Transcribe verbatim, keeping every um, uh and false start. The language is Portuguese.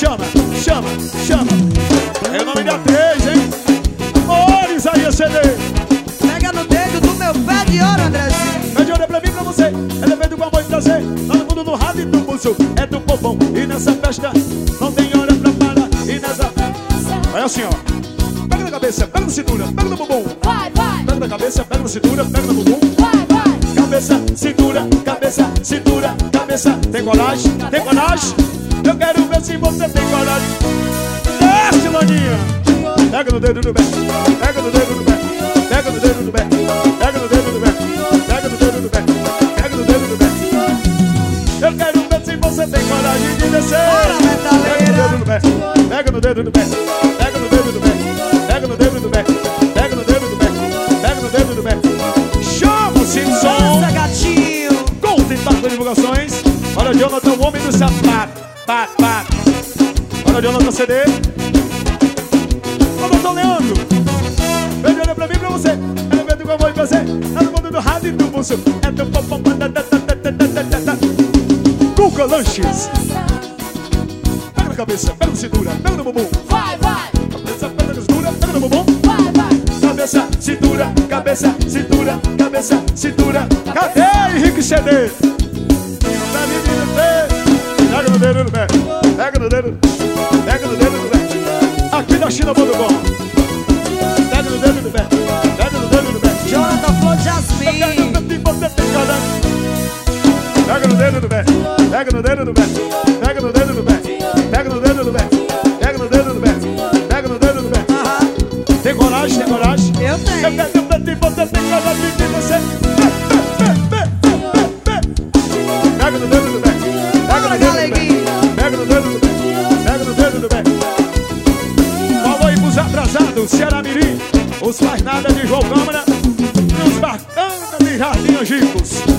chama, chama, chama. É o nome da três, hein? Ô, Isaías C D. Pega no dedo do meu pé de ouro, Andrezinho. Pé de ouro é pra mim, pra você. Ela é feito com amor e prazer. Todo mundo no rádio e no pulso. É do povão. E nessa festa não tem hora pra parar. E nessa... Vai assim, ó. Pega na cabeça, pega na cintura, pega no bumbum. Vai, vai. Pega na cabeça, pega na cintura, pega no bumbum. Vai, vai. Cabeça, cintura, cabeça, cintura, cabeça. Tem coragem? Tem coragem? Eu quero ver se você tem coragem. Desce, Laninha. Pega no dedo do pé. Pega no dedo do pé. Pega no dedo do pé. Pega no dedo do pé. Pega no dedo do pé. Pega no dedo do pé. Eu quero ver se você tem coragem de descer. Bora, metaleira. Pega no dedo do pé. Pega no dedo do pé. Pega no dedo do pé. Pega no dedo do pé. Pega no dedo do pé. Pega no dedo do pé. Chama o Simpson. Dança, gatinho. Contem para divulgações. Olha o Jonathan, o homem do sapato. Pat, pat. Olha o Jonathan C D. Olha o doutor Leandro. Vem olha pra mim e pra você. Ela vem do amor e prazer. É do mundo do rádio e do bolso. É do popom. Cuca Lanches. Pega na cabeça, pega na cintura, pega no bumbum. Vai, vai. Cabeça, pega na cintura, pega no bumbum. Vai, vai. Cabeça, cintura, cabeça, cintura, cabeça, cintura. Cadê Henrique C D? Tá menino feio. Pega no dedo do pé. Pega no dedo. Pega no dedo do pé. Aqui da China Bom. Pega no dedo do pé. Pega no dedo do pé. Jonathan Flor Jasmine. Pega no dedo do pé. Pega no dedo do pé. Pega no dedo do pé. Pega no dedo do pé. Pega no dedo do pé. Pega no dedo do pé. Aham. Tem coragem, tem coragem? Eu tenho. Eu pego o dedo e você tem coragem de você. Pega no dedo do pé. Pega no dedo do pé. Pega no dedo do pé. Pega no dedo do pé. Falou aí pros atrasados, Ceará Mirim. Os faz nada de João Câmara. E os bacanas de Jardim Angicos.